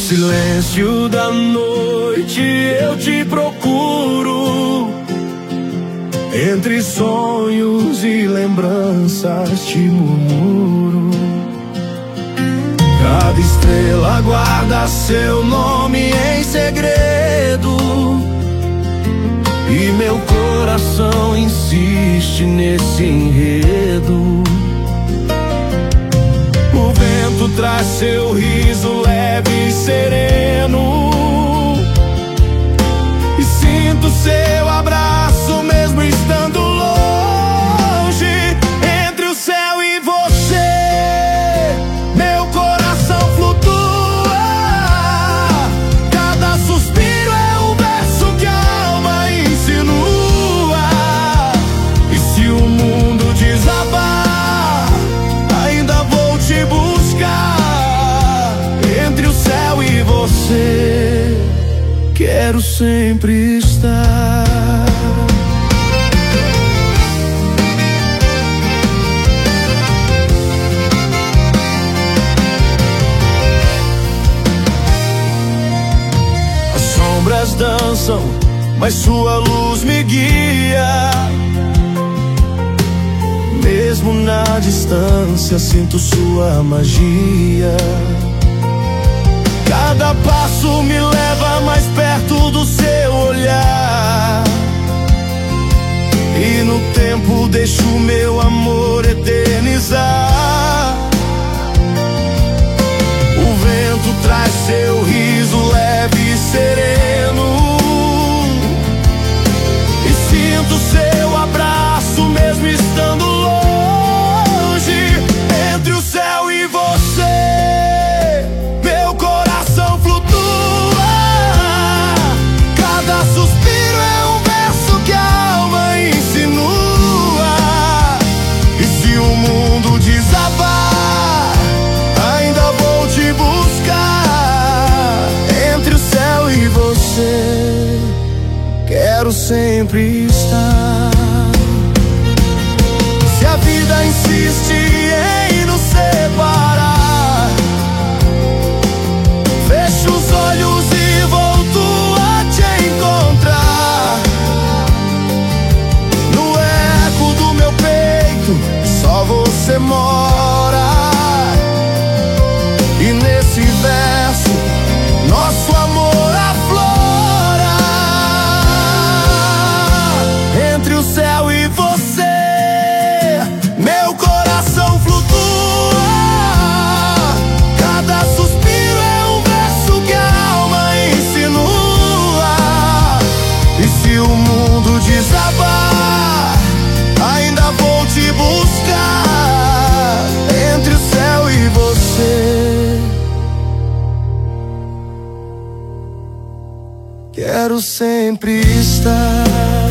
silêncio da noite eu te procuro, entre sonhos e lembranças te murmuro. Cada estrela guarda seu nome em segredo, e meu coração insiste nesse enredo. O vento traz seu riso leve e sereno, e sinto seu abraço mesmo estando longe. Entre o céu e você, meu coração flutua. Cada suspiro é um verso que a alma insinua. E se o mundo desabar, ainda vou te buscar. Entre o céu e você, quero sempre estar. As sombras dançam, mas sua luz me guia. Mesmo na distância sinto sua magia. Cada passo me leva mais perto do seu olhar, e no tempo deixo meu amor eternizar. O vento traz seu riso leve e sereno, e sinto seu abraço mesmo estando longe. Entre o céu e você, meu coração flutua. Cada suspiro é um verso que a alma insinua. E se o mundo desabar, ainda vou te buscar. Entre o céu e você, quero sempre estar. Se a vida insiste em nos separar, fecho os olhos e volto a te encontrar. No eco do meu peito só você mora, e nesse verso nosso amor aflora. Entre o céu e você, meu coração flutua. Cada suspiro é um verso que a alma insinua. E se o mundo desabar, ainda vou te buscar. Entre o céu e você, quero sempre estar.